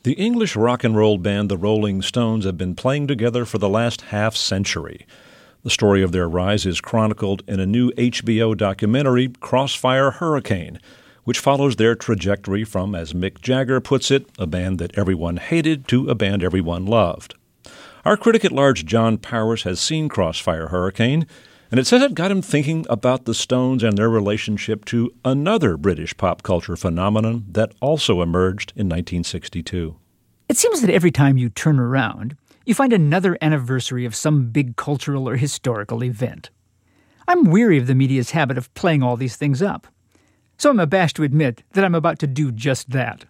The English rock and roll band the Rolling Stones have been playing together for the last half-century. The story of their rise is chronicled in a new HBO documentary, Crossfire Hurricane, which follows their trajectory from, as Mick Jagger puts it, a band that everyone hated to a band everyone loved. Our critic at large, John Powers, has seen Crossfire Hurricane, and it says it got him thinking about the Stones and their relationship to another British pop culture phenomenon that also emerged in 1962. It seems that every time you turn around, you find another anniversary of some big cultural or historical event. I'm weary of the media's habit of playing all these things up, so I'm abashed to admit that I'm about to do just that.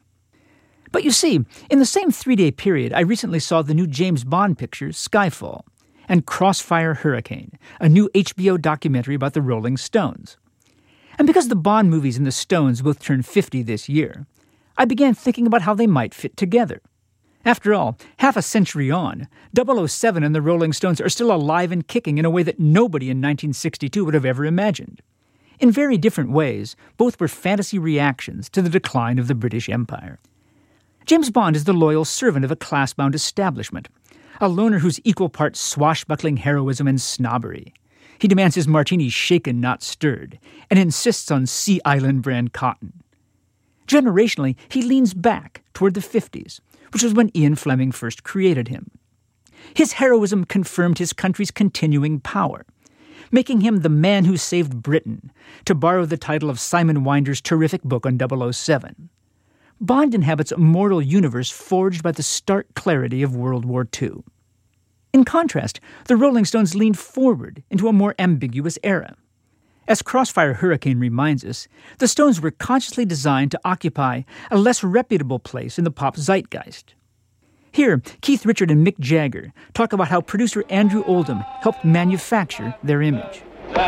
But you see, in the same 3-day period, I recently saw the new James Bond picture, Skyfall, and Crossfire Hurricane, a new HBO documentary about the Rolling Stones. And because the Bond movies and the Stones both turned 50 this year, I began thinking about how they might fit together. After all, half a century on, 007 and the Rolling Stones are still alive and kicking in a way that nobody in 1962 would have ever imagined. In very different ways, both were fantasy reactions to the decline of the British Empire. James Bond is the loyal servant of a class-bound establishment, a loner who's equal parts swashbuckling heroism and snobbery. He demands his martini shaken, not stirred, and insists on Sea Island brand cotton. Generationally, he leans back toward the 50s, which was when Ian Fleming first created him. His heroism confirmed his country's continuing power, making him the man who saved Britain, to borrow the title of Simon Winder's terrific book on 007. Bond inhabits a mortal universe forged by the stark clarity of World War II. In contrast, the Rolling Stones leaned forward into a more ambiguous era. As Crossfire Hurricane reminds us, the Stones were consciously designed to occupy a less reputable place in the pop zeitgeist. Here, Keith Richard and Mick Jagger talk about how producer Andrew Oldham helped manufacture their image.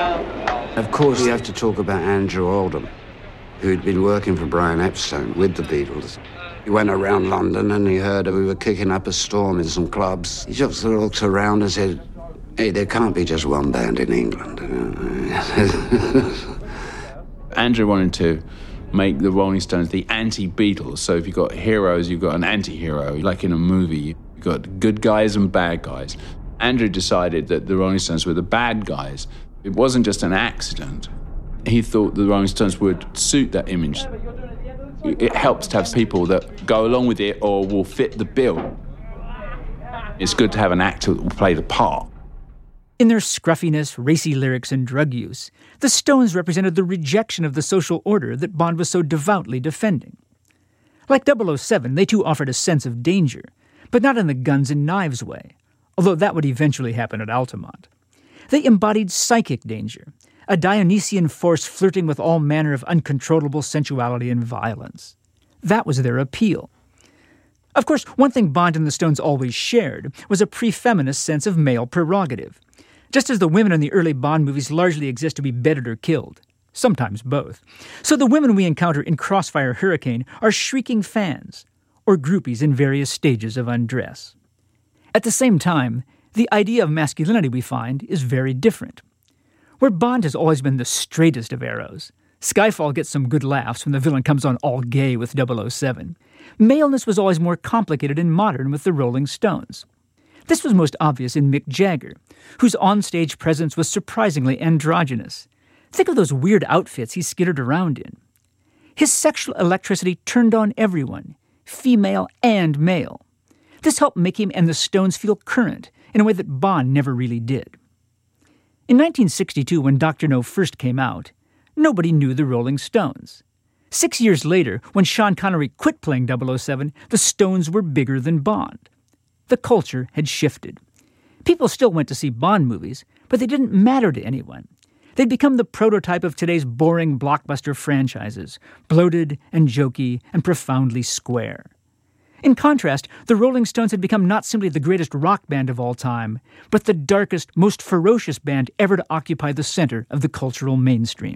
Of course, we have to talk about Andrew Oldham, who'd been working for Brian Epstein with the Beatles. He went around London and he heard that we were kicking up a storm in some clubs. He just looked around and said, "Hey, there can't be just one band in England." Andrew wanted to make the Rolling Stones the anti-Beatles. So if you've got heroes, you've got an anti-hero. Like in a movie, you've got good guys and bad guys. Andrew decided that the Rolling Stones were the bad guys. It wasn't just an accident. He thought the Rolling Stones would suit that image. It helps to have people that go along with it or will fit the bill. It's good to have an actor that will play the part. In their scruffiness, racy lyrics, and drug use, the Stones represented the rejection of the social order that Bond was so devoutly defending. Like 007, they too offered a sense of danger, but not in the guns and knives way, although that would eventually happen at Altamont. They embodied psychic danger, a Dionysian force flirting with all manner of uncontrollable sensuality and violence. That was their appeal. Of course, one thing Bond and the Stones always shared was a pre-feminist sense of male prerogative, just as the women in the early Bond movies largely exist to be bedded or killed, sometimes both. So the women we encounter in Crossfire Hurricane are shrieking fans, or groupies in various stages of undress. At the same time, the idea of masculinity we find is very different. Where Bond has always been the straightest of arrows, Skyfall gets some good laughs when the villain comes on all gay with 007. Maleness was always more complicated and modern with the Rolling Stones. This was most obvious in Mick Jagger, whose onstage presence was surprisingly androgynous. Think of those weird outfits he skittered around in. His sexual electricity turned on everyone, female and male. This helped make him and the Stones feel current in a way that Bond never really did. In 1962, when Dr. No first came out, nobody knew the Rolling Stones. 6 years later, when Sean Connery quit playing 007, the Stones were bigger than Bond. The culture had shifted. People still went to see Bond movies, but they didn't matter to anyone. They'd become the prototype of today's boring blockbuster franchises, bloated and jokey and profoundly square. In contrast, the Rolling Stones had become not simply the greatest rock band of all time, but the darkest, most ferocious band ever to occupy the center of the cultural mainstream.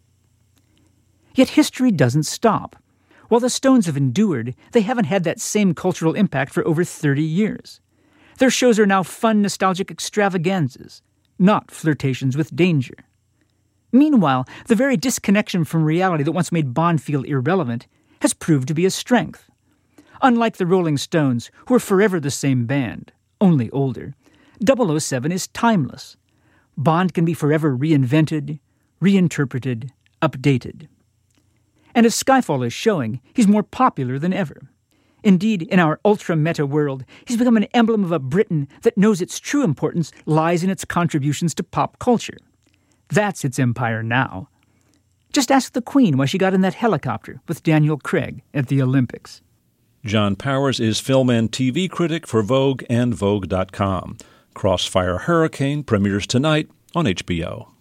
Yet history doesn't stop. While the Stones have endured, they haven't had that same cultural impact for over 30 years. Their shows are now fun, nostalgic extravaganzas, not flirtations with danger. Meanwhile, the very disconnection from reality that once made Bond feel irrelevant has proved to be a strength. Unlike the Rolling Stones, who are forever the same band, only older, 007 is timeless. Bond can be forever reinvented, reinterpreted, updated. And as Skyfall is showing, he's more popular than ever. Indeed, in our ultra-meta world, he's become an emblem of a Britain that knows its true importance lies in its contributions to pop culture. That's its empire now. Just ask the Queen why she got in that helicopter with Daniel Craig at the Olympics. John Powers is film and TV critic for Vogue and Vogue.com. Crossfire Hurricane premieres tonight on HBO.